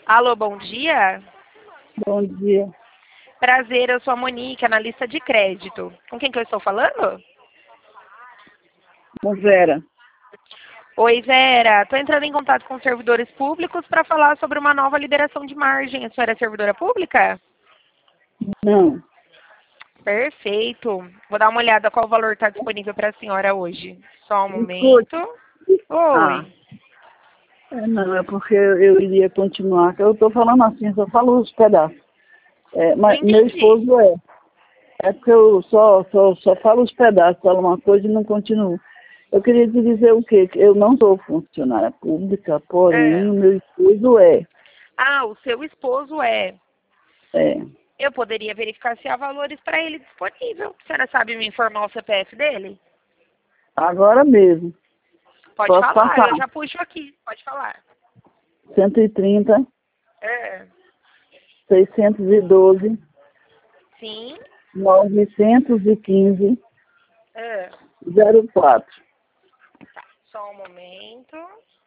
Alô, bom dia. Bom dia. Prazer, eu sou a Monique, analista de crédito. Com quem que eu estou falando? Com Vera. Oi, Vera. Estou entrando em contato com servidores públicos para falar sobre uma nova liberação de margem. A senhora é servidora pública? Não. Perfeito. Vou dar uma olhada qual o valor está disponível para a senhora hoje. Só um Escute. momento. Oi. Não, é porque eu iria continuar. Eu estou falando assim, só falo os pedaços. Mas Não meu entendi. esposo é. É porque eu só falo os pedaços, falo uma coisa e não continuo. Eu queria te dizer o quê? Que eu não sou funcionária pública, porém É. o meu esposo é. Ah, o seu esposo é. É. Eu poderia verificar se há valores para ele disponível. A senhora sabe me informar o CPF dele? Agora mesmo. Pode Posso falar, passar. eu já puxo aqui. Pode falar. 130, É. 612, Sim. 915, É. 04. Tá. Só um momento.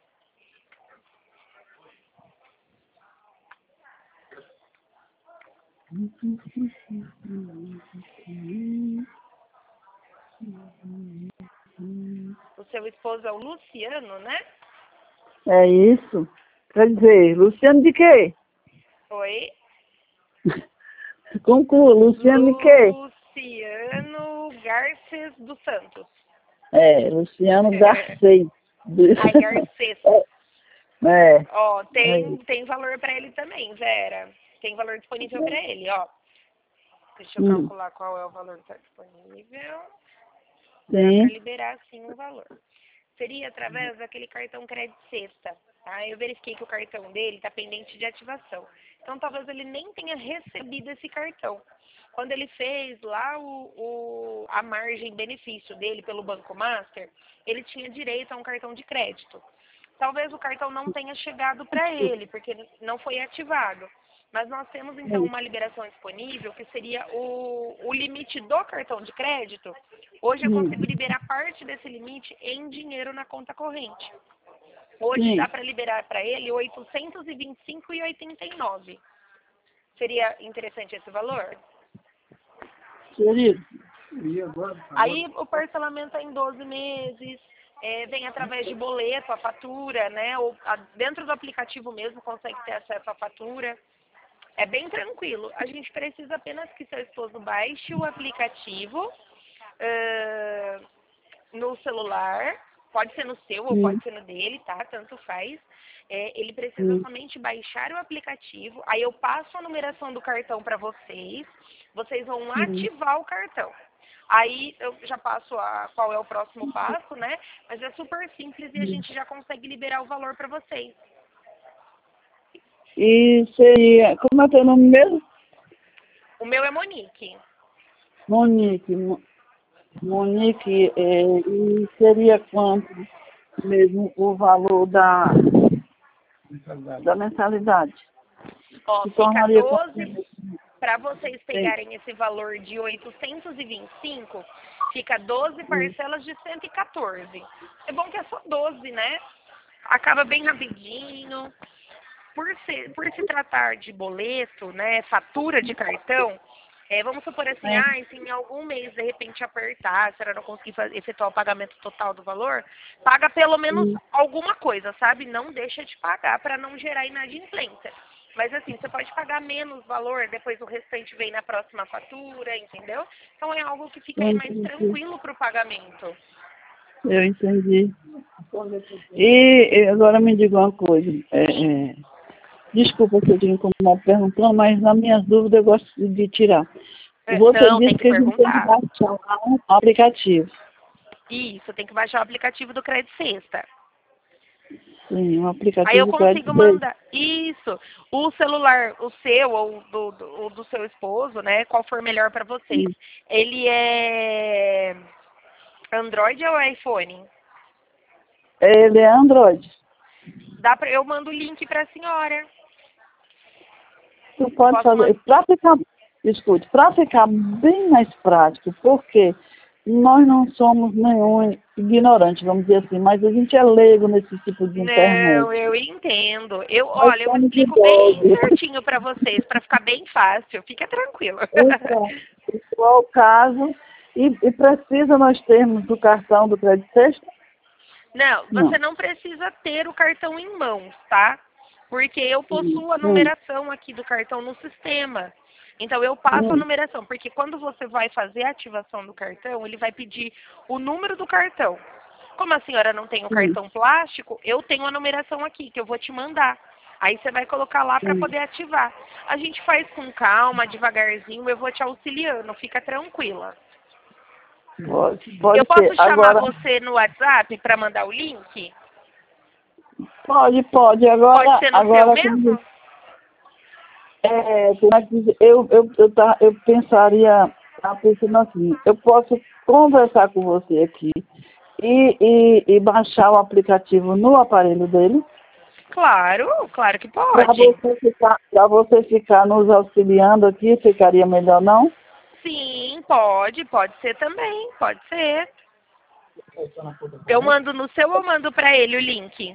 O seu esposo é o Luciano, né? É isso. Quer dizer, Luciano de quê? Oi. Conclua, Luciano de quê? Luciano Garces dos Santos. Luciano Garcês. Ai, Garcês. É, Ó, é, tem valor para ele também, Vera. Tem valor disponível para ele, ó. Deixa eu calcular qual é o valor que está disponível. Dá para sim. liberar, sim, o valor. Seria através daquele cartão crédito sexta. Tá? Eu verifiquei que o cartão dele está pendente de ativação. Então, talvez ele nem tenha recebido esse cartão. Quando ele fez lá a margem benefício dele pelo Banco Master, ele tinha direito a um cartão de crédito. Talvez o cartão não tenha chegado para ele, porque não foi ativado. Mas nós temos, então, uma liberação disponível, que seria o limite do cartão de crédito. Hoje eu consigo liberar parte desse limite em dinheiro na conta corrente. Hoje dá Sim. para liberar para ele 825,89. Seria interessante esse valor? Seria. Aí o parcelamento é em 12 meses, vem através de boleto, a fatura, né? Ou dentro do aplicativo mesmo consegue ter acesso à fatura. É bem tranquilo. A gente precisa apenas que seu esposo baixe o aplicativo no celular. Pode ser no seu ou pode ser no dele, tá? Tanto faz. Ele precisa somente baixar o aplicativo. Aí eu passo a numeração do cartão para vocês. Vocês vão ativar o cartão. Aí eu já passo qual é o próximo passo, né? Mas é super simples e a gente já consegue liberar o valor para vocês. E seria, como é teu nome mesmo? O meu é Monique. Monique. Monique, e seria quanto mesmo o valor da mensalidade? Ó, Se fica tornaria quanto? 12, para vocês Sim. pegarem esse valor de 825, fica 12 parcelas de 114. É bom que é só 12, né? Acaba bem rapidinho. Por se tratar de boleto, né, fatura de cartão, vamos supor assim, se em algum mês de repente apertar, se ela não conseguir efetuar o pagamento total do valor, paga pelo menos alguma coisa, sabe? Não deixa de pagar para não gerar inadimplência. Mas assim, você pode pagar menos valor, depois o restante vem na próxima fatura, entendeu? Então é algo que fica aí mais tranquilo para o pagamento. Eu entendi. E agora me diga uma coisa. Desculpa se eu te incomodo perguntando, mas nas minhas dúvidas eu gosto de tirar. Você Não, tem disse que que a gente tem que perguntar. baixar um aplicativo. Isso, tem que baixar o aplicativo do Crédito Sexta. Sim, um Aí eu aplicativo crédito consigo dele. mandar. Isso. O celular, o seu ou do seu esposo, né? Qual for melhor para vocês. Ele é Android ou iPhone? Ele é Android. Eu mando o link para a senhora. Tu pode Posso fazer, mandar? para ficar bem mais prático, porque nós não somos nenhum ignorante, vamos dizer assim, mas a gente é leigo nesse tipo de internet. Não, eu entendo. Olha, eu Somos explico bem idosos. certinho para vocês, para ficar bem fácil. Fica tranquilo. Esse é o caso. E precisa nós termos do cartão do crédito sexta? Não, você não precisa ter o cartão em mãos, tá? Porque eu possuo a numeração aqui do cartão no sistema. Então, eu passo a numeração, porque quando você vai fazer a ativação do cartão, ele vai pedir o número do cartão. Como a senhora não tem o cartão plástico, eu tenho a numeração aqui, que eu vou te mandar. Aí você vai colocar lá para poder ativar. A gente faz com calma, devagarzinho, eu vou te auxiliando, fica tranquila. Pode Eu posso ser. chamar Agora, você no WhatsApp para mandar o link? pode. Agora, Pode ser no seu mesmo? Eu pensaria, pensando assim, eu posso conversar com você aqui e baixar o aplicativo no aparelho dele, Claro, claro que para pode. você ficar nos auxiliando aqui, ficaria melhor, não? Sim, pode ser também, pode ser. Eu mando no seu ou mando para ele o link?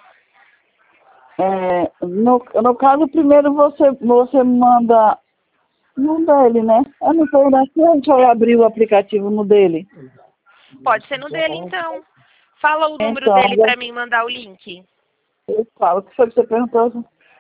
No caso, primeiro você manda no dele, né? Eu não sei daqui, a gente vai abrir o aplicativo no dele. Pode ser no dele, então. Fala o número Então, dele para mim mandar o link. eu falo, o que foi que você perguntou?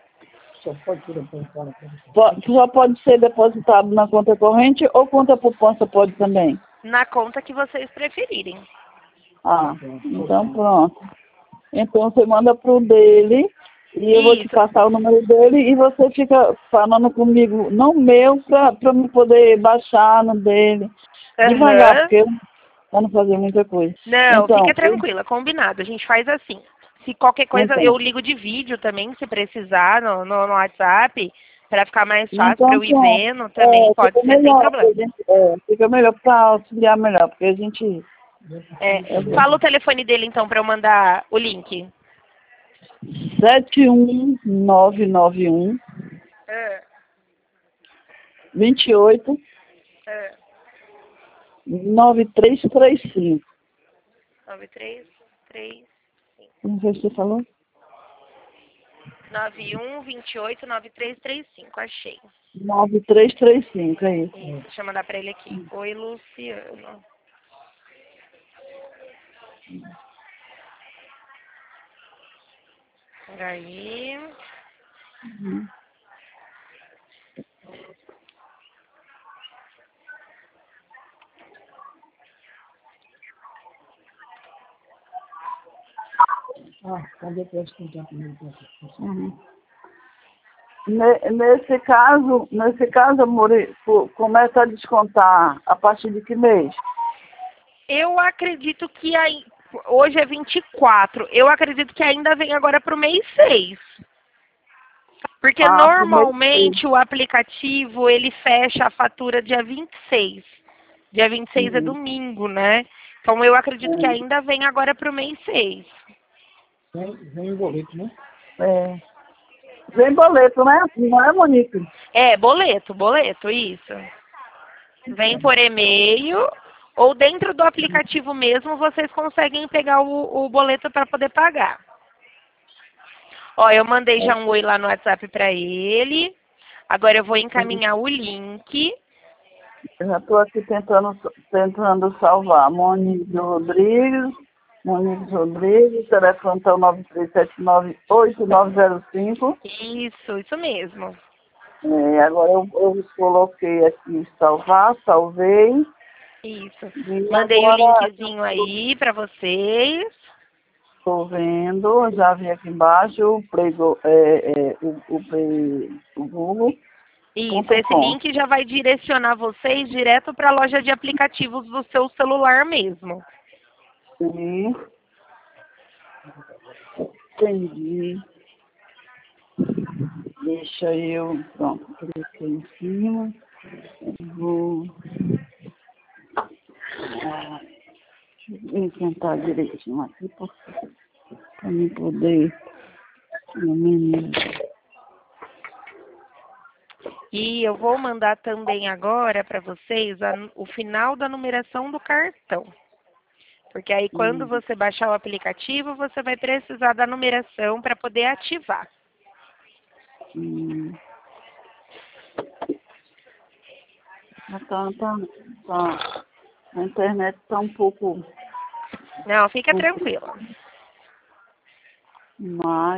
Só pode ser depositado na conta corrente ou conta poupança pode também? Na conta que vocês preferirem. Ah, então pronto. Então você manda pro dele e eu vou te passar o número dele e você fica falando comigo no meu para me poder baixar no dele. Devagar, porque eu não fazer muita coisa. Não, Então, fica tranquila, combinado. A gente faz assim. Se qualquer coisa, então, eu ligo de vídeo também, se precisar, no WhatsApp, para ficar mais fácil para então eu ir pronto. vendo também, pode Fica ser sem melhor, problema. fica melhor para auxiliar melhor, porque a gente. Fala o telefone dele então para eu mandar o link. 71991 28 9335. 9335. Não sei se você falou. 91289335, achei. 9335, é isso. Deixa eu mandar para ele aqui. Oi, Luciano. Aí. Cadê para escutar comigo? Nesse caso, amor, começa a descontar a partir de que mês? Eu acredito que hoje é 24. Eu acredito que ainda vem agora para o mês 6. Porque normalmente o aplicativo ele fecha a fatura dia 26. Dia 26 é domingo, né? Então eu acredito que ainda vem agora para o mês 6. Vem o boleto, né? Vem boleto, né? Não é, Monique? É, boleto, isso. Vem por e-mail ou dentro do aplicativo mesmo vocês conseguem pegar o boleto para poder pagar. Ó, eu mandei já um oi lá no WhatsApp para ele. Agora eu vou encaminhar o link. Eu já estou aqui tentando salvar. Monique Rodrigues, telefone tá 93798905. Isso mesmo. Agora eu coloquei aqui salvei. Isso. E Mandei agora, o linkzinho aí para vocês. estou vendo, já vi aqui embaixo o Google. Isso, esse link já vai direcionar vocês direto para a loja de aplicativos do seu celular mesmo. Sim. Entendi. Deixa eu, pronto, cliquei em cima. Vou tentar direitinho aqui para me poder. E eu vou mandar também agora para vocês o final da numeração do cartão. Porque aí quando você baixar o aplicativo, você vai precisar da numeração para poder ativar. Tá. A internet está um pouco Não, fica tranquila. mais.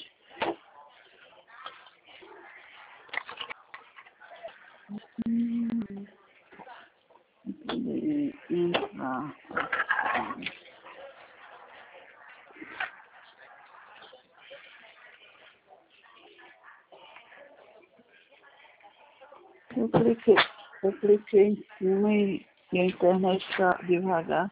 Entrar. Eu cliquei em cima e a internet está devagar.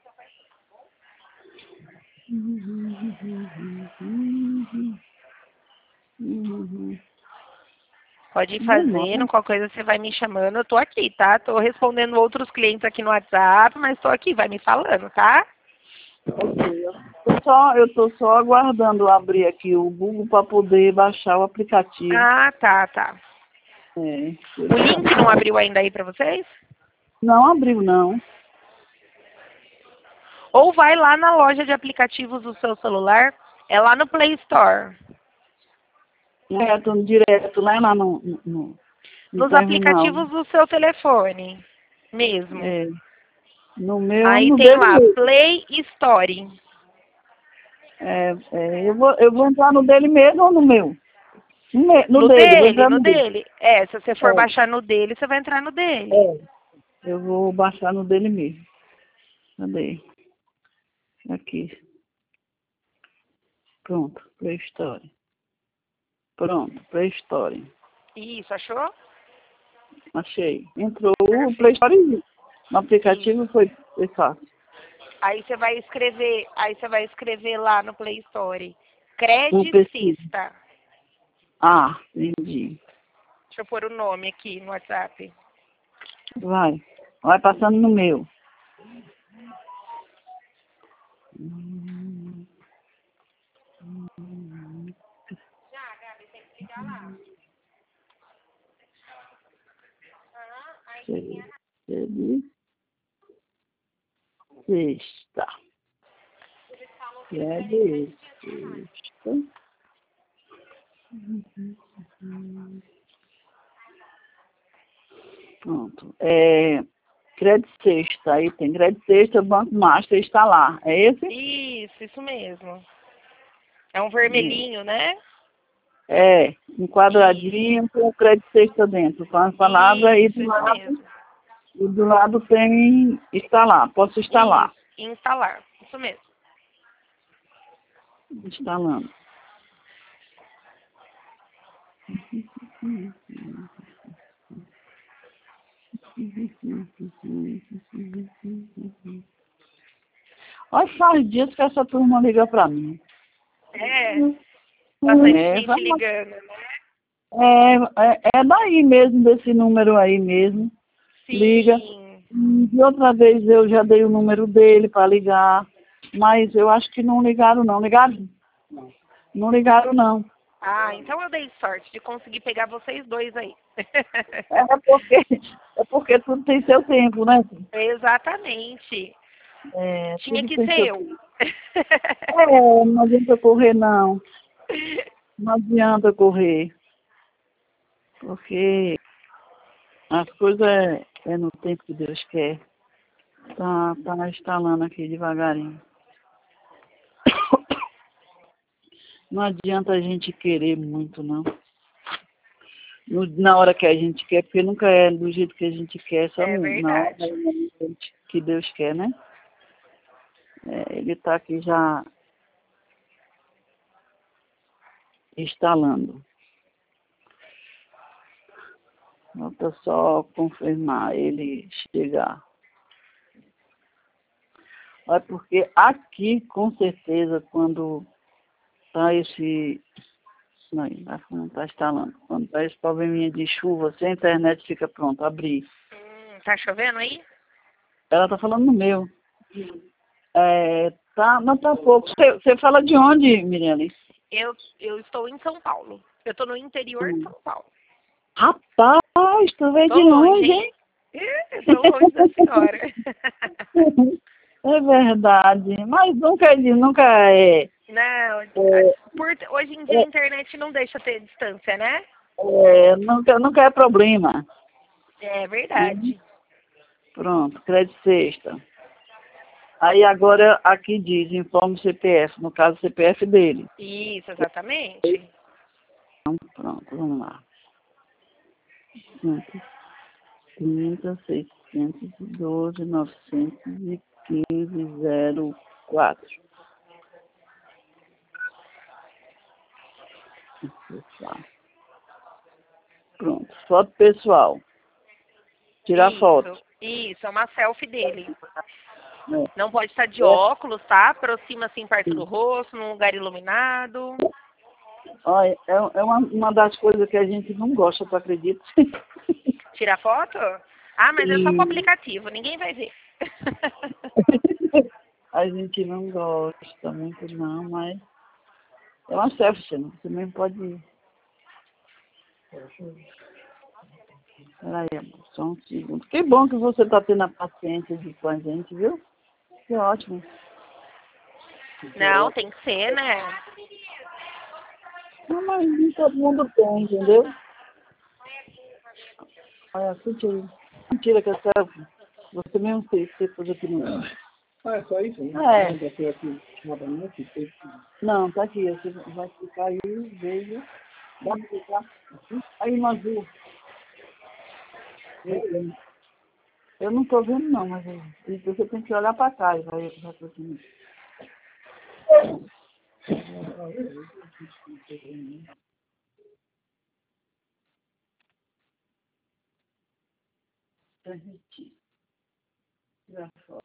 Pode ir fazendo, qualquer coisa você vai me chamando. Eu tô aqui, tá? Tô respondendo outros clientes aqui no WhatsApp, mas tô aqui, vai me falando, tá? Ok, eu tô só aguardando abrir aqui o Google para poder baixar o aplicativo. Ah, tá. É, O link não abriu ainda aí pra vocês? não abriu, não. Ou vai lá na loja de aplicativos do seu celular, é lá no Play Store. Direto lá no Nos terminal. aplicativos do seu telefone mesmo. É, no meu, Aí no tem dele lá, mesmo. Play Store. Eu vou entrar no dele mesmo ou no meu? No dele, vou entrar No no dele. dele. É, se você for baixar no dele, você vai entrar no dele. Eu vou baixar no dele mesmo. Cadê? Aqui. Pronto, Play Store. Pronto, Play Store. Isso, achou? Achei. Entrou o Play Store no aplicativo, foi fácil. Aí você vai escrever lá no Play Store. Credicista. Ah, entendi. Deixa eu pôr o nome aqui no WhatsApp. Vai passando no meu. Sexta. Sexta. Pronto. Crédito Sexta. Aí tem Crédito Sexta, Banco Master está lá. É esse? Isso mesmo. É um vermelhinho, né? Um quadradinho com o Crédito Sexta dentro, com as palavras aí do lado tem instalar. Posso instalar. Instalar. Isso mesmo. Instalando. Olha, faz dias que essa turma liga pra mim. Bastante gente ligando, né? É daí mesmo, desse número aí mesmo. Sim. Liga. E outra vez eu já dei o número dele para ligar, mas eu acho que não ligaram não. Ligaram? Não ligaram não. Ah, então eu dei sorte de conseguir pegar vocês dois aí. É porque tudo tem seu tempo, né? Exatamente. Tinha que ser eu. Não adianta correr não. Não adianta correr. Porque as coisas é no tempo que Deus quer. Tá instalando aqui devagarinho. Não adianta a gente querer muito, não. Na hora que a gente quer, porque nunca é do jeito que a gente quer, só na hora que Deus quer, né? Ele está aqui já instalando. Falta só confirmar ele chegar. Olha, porque aqui, com certeza, quando está esse... Não está instalando. Quando está esse probleminha de chuva, se a internet fica pronta, abrir. Tá chovendo aí? Ela está falando no meu. Mas tá pouco. Você fala de onde, Miriane? Eu estou em São Paulo. Eu estou no interior de São Paulo. Rapaz, tu veio Tô de longe, longe, hein? hein? Tô longe da senhora. É verdade. Mas nunca é. Não, é, hoje em dia a internet não deixa ter distância, né? nunca é problema. É Né? verdade. Pronto, crédito sexta. Aí agora aqui diz, informe o CPF, no caso o CPF dele. Isso, exatamente. Então, pronto, vamos lá. 130, 612, 915, 04. Pronto, foto pessoal. Tirar foto. Isso, é uma selfie dele. É. Não pode estar de óculos, tá? Aproxima assim perto do rosto, num lugar iluminado. Olha, é uma das coisas que a gente não gosta, tu acredita? Tirar foto? Ah, mas é só pro E aplicativo, ninguém vai ver. a gente não gosta muito não, mas é uma selfie, né? Você mesmo pode ir. Peraí, amor, só um segundo. Que bom que você está tendo a paciência de ir com a gente, viu? Que ótimo. Não, tem que ser, né? Não, mas nem todo mundo tem, entendeu? Olha, sente aí. Mentira que é selfie. Você mesmo fez, você pôs aqui no... É só isso, né? É. Não foi aqui, novamente, Não, tá aqui. Você vai clicar aí, veja. Dá pra clicar. Aí no azul. Eu não tô vendo não, mas você tem que olhar pra cá e vai pra cima. Transmitir. Tirar foto.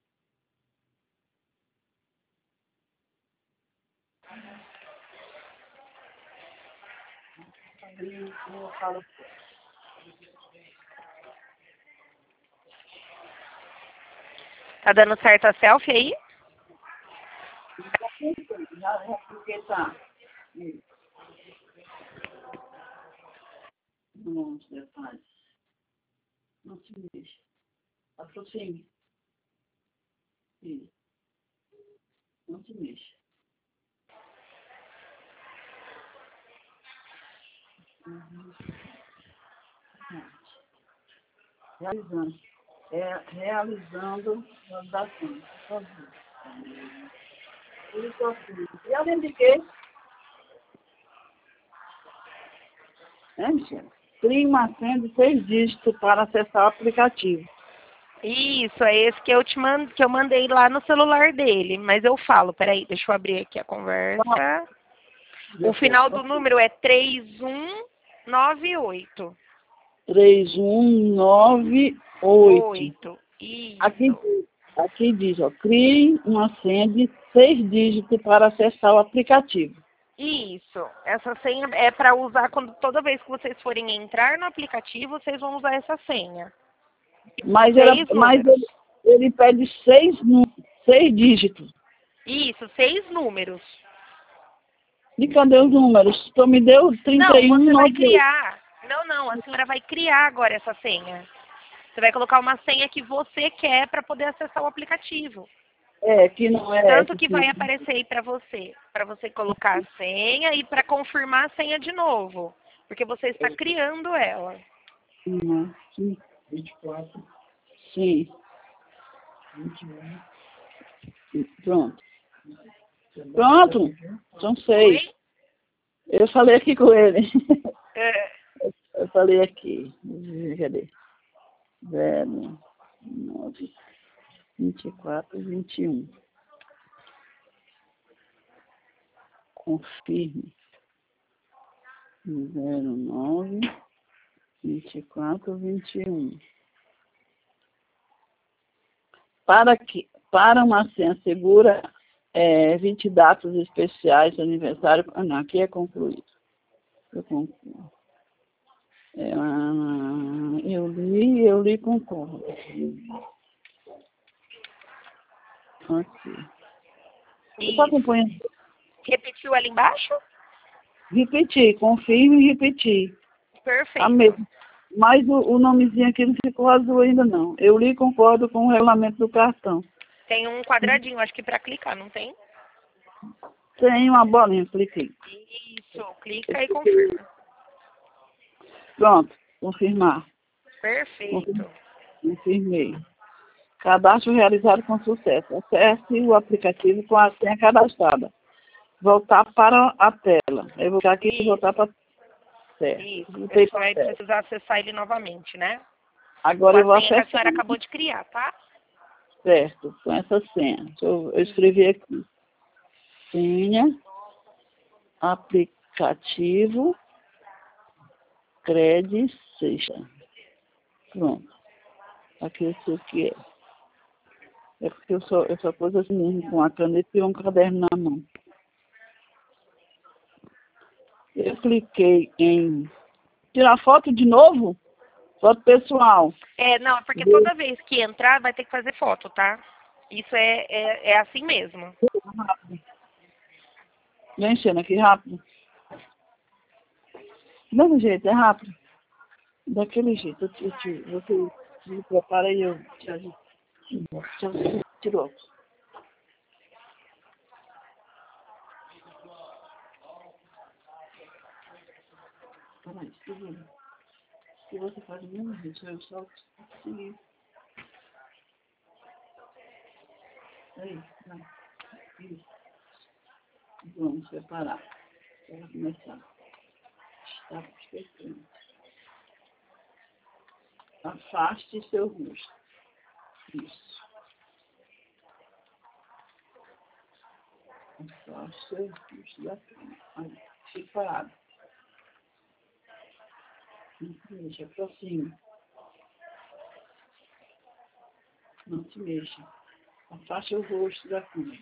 Abrir, eu falo. Tá dando certo a selfie aí? Já é porque tá. Bons detalhes. Não se mexa. Aproxime. Isso. Não se mexa. Realizando. Realizando validação. Isso assim. E além de quê? Michel? Crie uma senha de 6 dígitos para acessar o aplicativo. Isso, é esse que que eu mandei lá no celular dele. Mas eu falo, peraí, deixa eu abrir aqui a conversa. O final do número é 3198. 3198. Isso. Aqui diz, ó, crie uma senha de 6 dígitos para acessar o aplicativo. Isso. Essa senha é para usar toda vez que vocês forem entrar no aplicativo, vocês vão usar essa senha. Mas, Números. ele pede 6 dígitos. Isso, 6 números. E cadê os números? Tu me deu Não, você vai 3198. criar. Não, a senhora vai criar agora essa senha. Você vai colocar uma senha que você quer para poder acessar o aplicativo. Que não é Tanto essa. que vai aparecer aí para você colocar a senha e para confirmar a senha de novo, porque você está criando ela. Sim. 24. Sim. 21. Pronto. Pronto. São 6. Oi? Eu falei aqui com ele. É, Eu falei aqui. Cadê? 0, 9, 24, 21. Confirme. 09, 24, 21. Para uma senha segura, 20 datas especiais, aniversário. Não, aqui é concluído. Eu concluo. Eu li concordo. Aqui. Você está acompanhando? repetiu ali embaixo? Repetir, confirme e repetir. A mesma. Mas o nomezinho aqui não ficou azul ainda não. Eu li e concordo com o regulamento do cartão. Tem um quadradinho, acho que para clicar, não tem? Tem uma bolinha, cliquei. Isso, clica e confirma. Pronto, confirmar. Perfeito. Confirmei. Cadastro realizado com sucesso. Acesse o aplicativo com a senha cadastrada. Voltar para a tela. Eu vou ficar aqui e voltar para a tela. Isso, você vai precisar acessar ele novamente, né? Agora eu vou acessar. A senhora acessar. acabou de criar, tá? Certo, com essa senha. Eu escrevi aqui. Senha, aplicativo, Cred Sexta. Pronto. Aqui eu sei o que é. É porque eu só pus assim mesmo, com a caneta e um caderno na mão. Eu cliquei em tirar foto de novo? Foto pessoal. Não, é porque toda vez que entrar vai ter que fazer foto, tá? Isso é assim mesmo. Vem enchendo aqui rápido. Do mesmo jeito, é rápido. Daquele jeito. Você se prepara e eu te ajudo. Tirou. Peraí, segura. Se você faz o mesmo jeito, eu só seguir. Aí, vai. Isso. Vamos preparar. Vamos começar. Está perfeito. Afaste seu rosto. Isso. Afaste seu rosto da cama. Aí, fique parado. Não se mexa, aproxime. Não se mexa. Afaste o rosto da cama.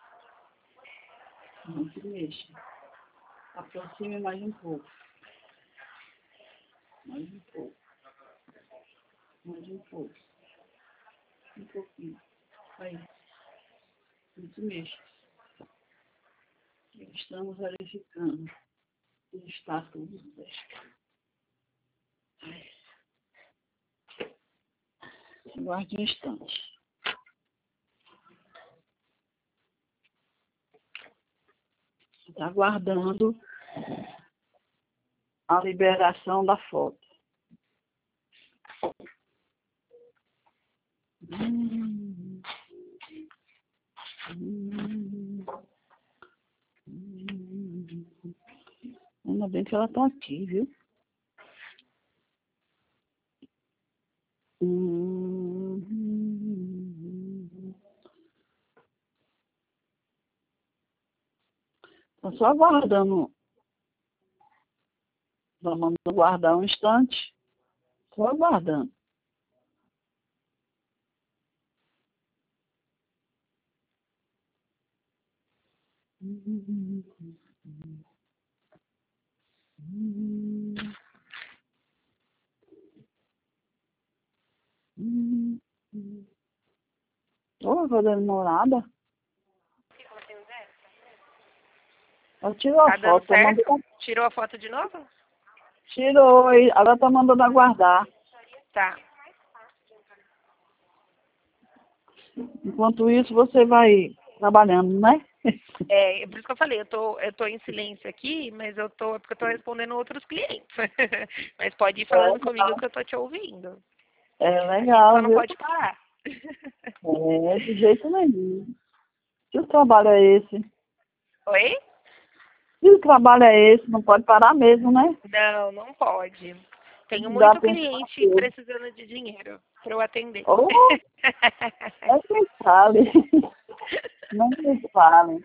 Não se mexa. Aproxime mais um pouco. Mais um pouco. Mais um pouco. Um pouquinho. Aí. Não se mexa. Estamos verificando se está tudo certo. Guarde um instante. Está aguardando a liberação da foto. Ainda bem que ela está aqui, viu? Estou só aguardando. Vamos aguardar um instante. Só aguardando. Ô, vai demorada. Ela tirou a Tá dando foto. certo? Tirou a foto de novo? Tirou, e ela tá mandando aguardar. Tá. Enquanto isso, você vai trabalhando, né? É por isso que eu falei, eu tô em silêncio aqui, mas é porque eu tô respondendo outros clientes. Mas pode ir falando comigo que eu tô te ouvindo. É legal, Só não viu? pode parar. É, de jeito nenhum. Que trabalho é esse? Oi? Que trabalho é esse? Não pode parar mesmo, né? Não, não pode. Tenho Não dá muito tempo cliente pra precisando de dinheiro para eu atender. Oh, é que fale. Não me fale.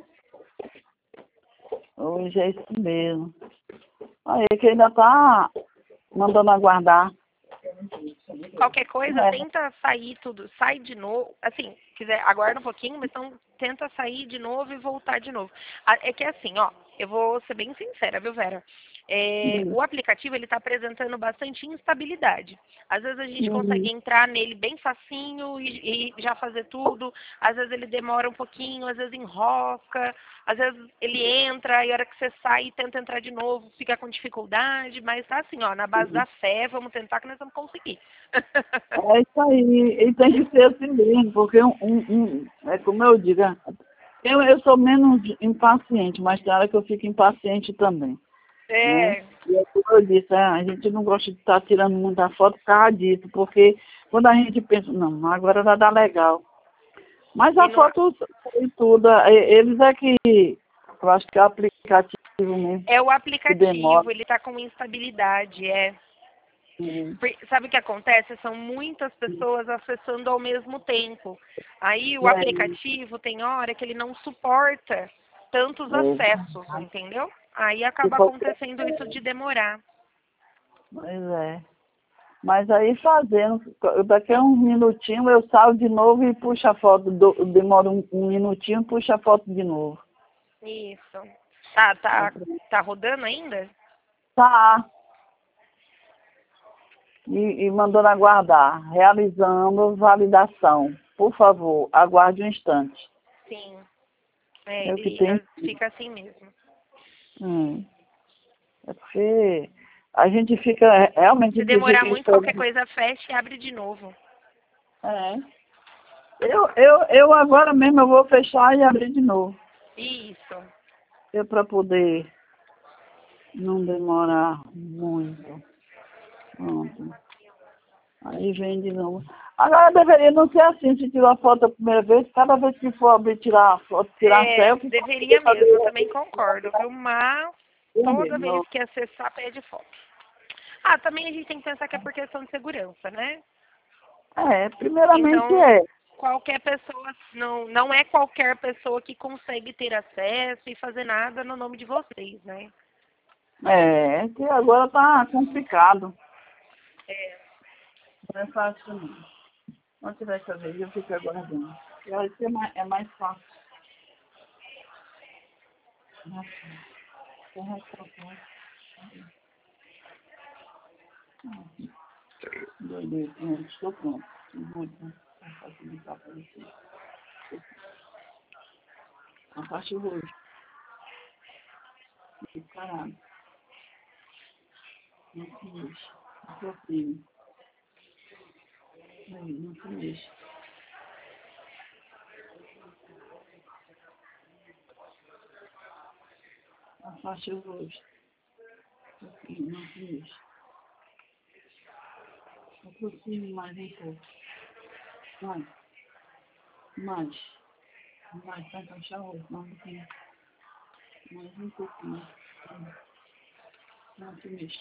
Hoje é isso mesmo. Aí que ainda tá mandando aguardar. Qualquer coisa, tenta sair tudo, sai de novo, assim, quiser, aguarda um pouquinho, mas então tenta sair de novo e voltar de novo. É que assim, ó, eu vou ser bem sincera, viu, Vera? O aplicativo ele está apresentando bastante instabilidade. Às vezes a gente consegue entrar nele bem facinho e já fazer tudo. Às vezes ele demora um pouquinho, às vezes enrosca, às vezes ele entra e a hora que você sai e tenta entrar de novo, fica com dificuldade, mas tá assim, ó, na base da fé, vamos tentar que nós vamos conseguir. É isso aí, e tem que ser assim mesmo, porque é como eu digo, eu sou menos impaciente, mas tem hora que eu fico impaciente também. Né? E é como eu disse, a gente não gosta de estar tirando muita foto por causa disso, porque quando a gente pensa, não, agora vai dar legal. Mas a foto e tudo, eles é que, eu acho que é o aplicativo mesmo. É o aplicativo, ele está com instabilidade, Sabe o que acontece? São muitas pessoas acessando ao mesmo tempo. Aí o aplicativo tem hora que ele não suporta tantos acessos, entendeu? Aí acaba acontecendo isso de demorar. Pois é. Mas aí fazendo, daqui a uns minutinhos eu saio de novo e puxo a foto, demora um minutinho e puxo a foto de novo. Isso. Tá rodando ainda? Tá. E mandando aguardar, realizando validação. Por favor, aguarde um instante. Sim. Fica assim mesmo. É porque a gente fica realmente... Se demorar muito, qualquer coisa fecha e abre de novo. Eu agora mesmo eu vou fechar e abrir de novo. Isso. Para poder não demorar muito. Pronto. Aí vem de novo. Agora deveria não ser assim, se tirou a foto a primeira vez, cada vez que for abrir, tirar a foto, tirar a selfie... Deveria mesmo, eu também concordo, viu? Mas toda vez que acessar, pede foto. Também a gente tem que pensar que é por questão de segurança, né? Primeiramente então, qualquer pessoa, não é qualquer pessoa que consegue ter acesso e fazer nada no nome de vocês, né? Que agora tá complicado. Não é fácil não. Quando tiver essa vez, eu fico aguardando. Eu acho que é mais fácil. Estou pronto. Vou facilitar para você. A parte hoje. Caralho. Não se mexe. Não se oprime. Não se mexe. A parte hoje. Não se mexe. Aproxime mais um pouco. Mais. Vai encaixar o outro. Mais um pouquinho. Não se mexe.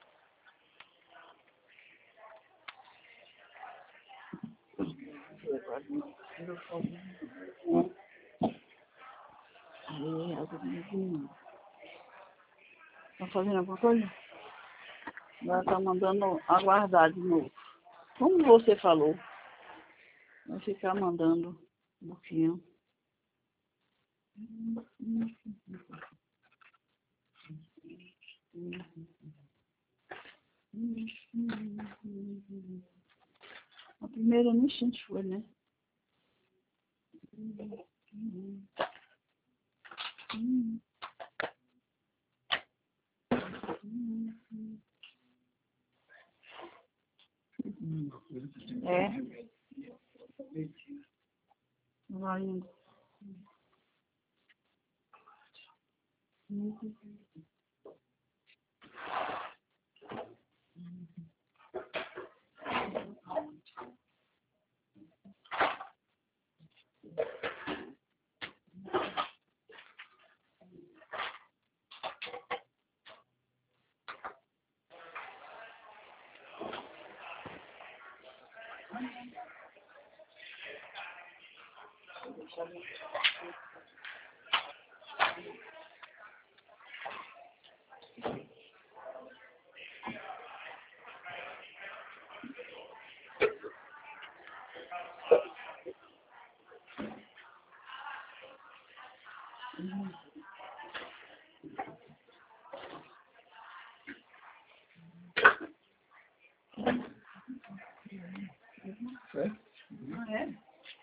Tá fazendo alguma coisa? Ela tá mandando aguardar de novo. Como você falou, vai ficar mandando um pouquinho. A primeira no instante foi, né? Vai indo. É? Ah, é?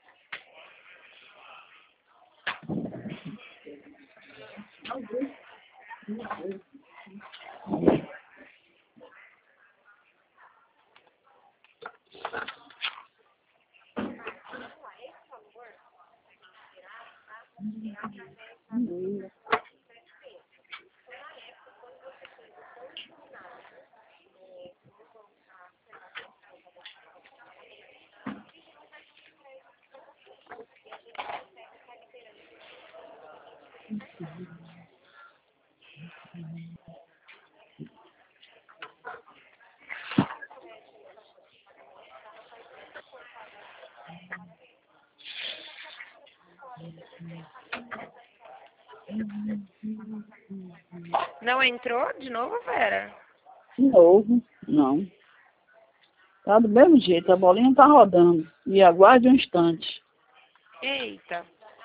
Não entrou de novo, Vera? De novo, não. Tá do mesmo jeito, a bolinha tá rodando. E aguarde um instante. Eita.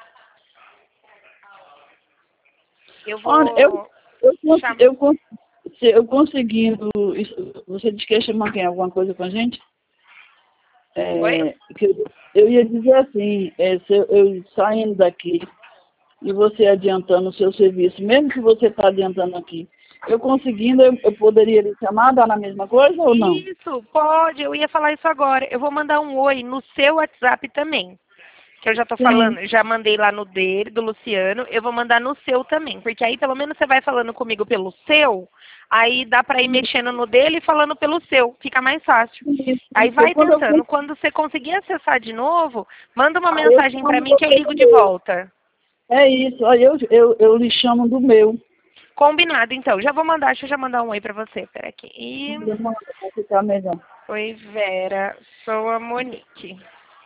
Eu vou Olha, chamar. eu conseguindo... Você disse que ia chamar quem? Alguma coisa com a gente? Oi? Eu ia dizer assim, se eu saindo daqui e você adiantando o seu serviço, mesmo que você está adiantando aqui, eu conseguindo, eu poderia lhe chamar, dar na mesma coisa ou não? Isso, pode, eu ia falar isso agora. Eu vou mandar um oi no seu WhatsApp também. Que eu já tô Sim. falando, já mandei lá no dele, do Luciano, eu vou mandar no seu também. Porque aí pelo menos você vai falando comigo pelo seu, aí dá pra ir mexendo no dele e falando pelo seu, fica mais fácil. Aí vai tentando, quando você conseguir acessar de novo, manda uma mensagem pra mim que eu ligo de volta. É isso, aí eu lhe chamo do meu. Combinado, então. Já vou mandar, deixa eu já mandar um oi pra você. Pera aqui. E... Vai ficar melhor. Oi, Vera. Sou a Monique.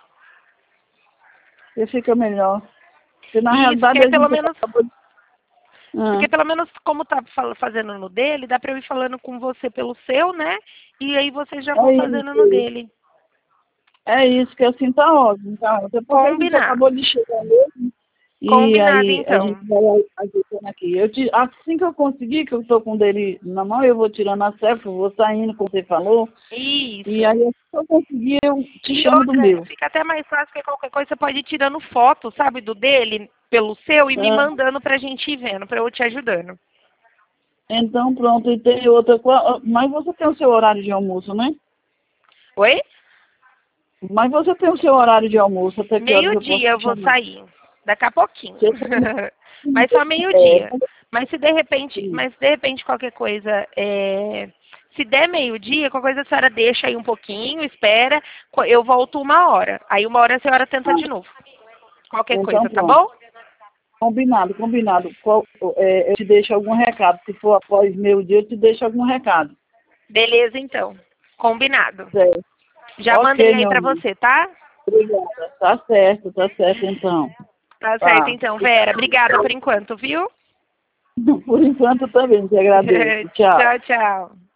Você fica melhor. Porque na Isso, realidade porque a pelo gente menos... acabou de... Porque pelo menos como tá fazendo no dele, dá pra eu ir falando com você pelo seu, né? E aí vocês já vão fazendo no dele. É isso, que assim tá ótimo, tá? Até porque a gente Combinado. acabou de chegar mesmo. E Combinado, aí a então. gente vai ajeitando aqui. Assim que eu conseguir, que eu estou com o dele na mão, eu vou tirando a selfie, vou saindo, como você falou. Isso. E aí, se eu conseguir, eu te E chamo do outra, meu. fica até mais fácil, porque qualquer coisa você pode ir tirando foto, sabe, do dele, pelo seu, e me Ah, mandando pra gente ir vendo, pra eu te ajudando. então, pronto. E tem outra. Mas você tem o seu horário de almoço, né? Oi? Mas você tem o seu horário de almoço, até que horas eu posso Meio-dia eu te vou chamar? sair. Daqui a pouquinho. Você Mas só meio-dia. é, Mas se de repente qualquer coisa, se der meio-dia, qualquer coisa a senhora deixa aí um pouquinho, espera, eu volto 1 hora. Aí 1 hora a senhora tenta de novo. Qualquer então, coisa, tá pronto. bom? Combinado, combinado. Eu te deixo algum recado. Se for após meio-dia, eu te deixo algum recado. Beleza, então. Combinado. Certo. Já Ok, mandei aí meu pra amigo. você, tá? Obrigada. Tá certo, então. Tá certo, Tá. então. Vera, obrigada por enquanto, viu? Por enquanto também, te agradeço. Tchau. Tchau, tchau.